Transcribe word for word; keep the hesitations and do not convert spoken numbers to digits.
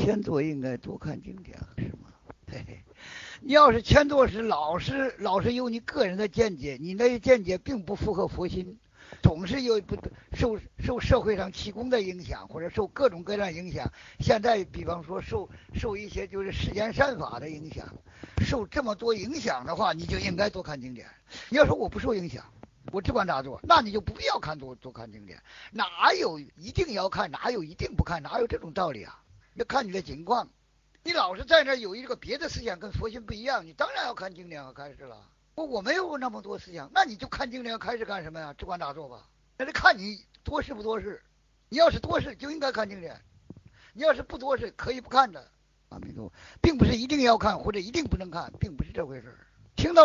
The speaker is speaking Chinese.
谦作应该多看经典，是吗？嘿嘿，你要是谦作是老是老是有你个人的见解，你那见解并不符合佛心，总是有不受受社会上气功的影响，或者受各种各样影响。现在比方说受受一些就是世间善法的影响，受这么多影响的话，你就应该多看经典。你要说我不受影响，我只管打坐，那你就不必要看多多看经典。哪有一定要看，哪有一定不看，哪有这种道理啊？要看你的情况。你老是在那有一个别的思想跟佛心不一样，你当然要看经典和开示了。我我没有那么多思想，那你就看经典和开示干什么呀？只管打坐吧。那是看你多事不多事。你要是多事，就应该看经典；你要是不多事，可以不看的。阿弥陀佛，并不是一定要看或者一定不能看，并不是这回事。听到。